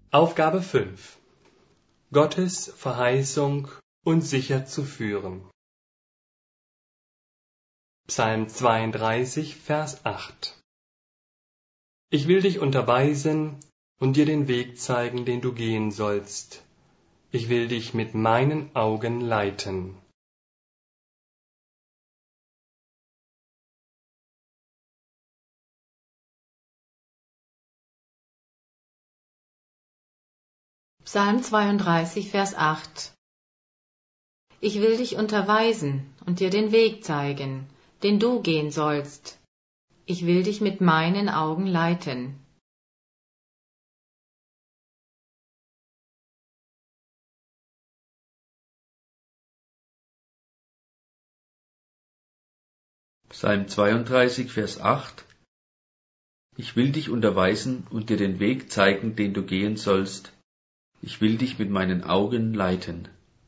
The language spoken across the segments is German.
Aufgabe 5. Gottes Verheißung uns sicher zu führen. Psalm 32, Vers 8. Ich will dich unterweisen und dir den Weg zeigen, den du gehen sollst. Ich will dich mit meinen Augen leiten. Psalm 32, Vers 8. Ich will dich unterweisen und dir den Weg zeigen, den du gehen sollst. Ich will dich mit meinen Augen leiten. Psalm 32, Vers 8. Ich will dich unterweisen und dir den Weg zeigen, den du gehen sollst. Ich will dich mit meinen Augen leiten.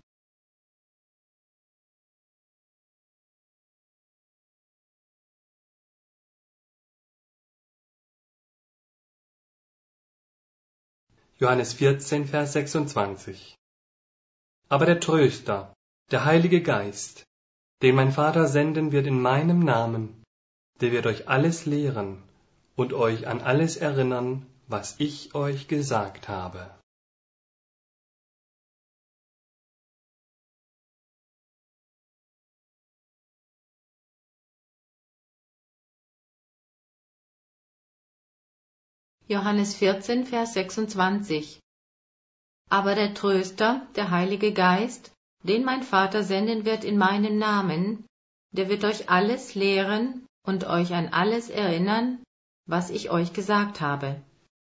Johannes 14, Vers 26. Aber der Tröster, der Heilige Geist, den mein Vater senden wird in meinem Namen, der wird euch alles lehren und euch an alles erinnern, was ich euch gesagt habe. Johannes 14, Vers 26. Aber der Tröster, der Heilige Geist, den mein Vater senden wird in meinem Namen, der wird euch alles lehren und euch an alles erinnern, was ich euch gesagt habe.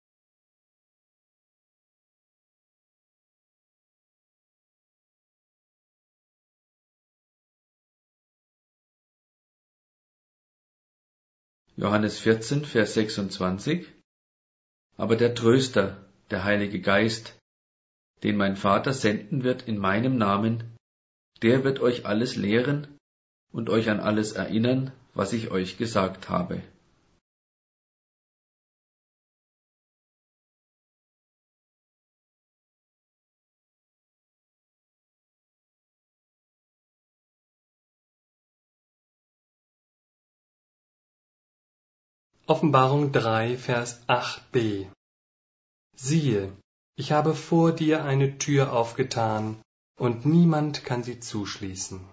Johannes 14, Vers 26. Aber der Tröster, der Heilige Geist, den mein Vater senden wird in meinem Namen, der wird euch alles lehren und euch an alles erinnern, was ich euch gesagt habe. Offenbarung 3, Vers 8b. Siehe, ich habe vor dir eine Tür aufgetan, und niemand kann sie zuschließen.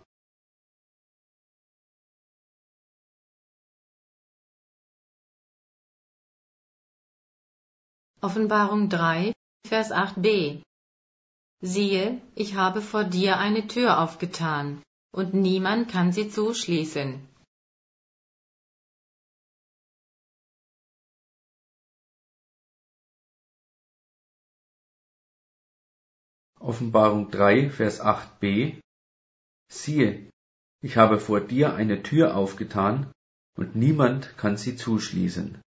Offenbarung 3, Vers 8b. Siehe, ich habe vor dir eine Tür aufgetan, und niemand kann sie zuschließen. Offenbarung 3, Vers 8b. Siehe, ich habe vor dir eine Tür aufgetan, und niemand kann sie zuschließen.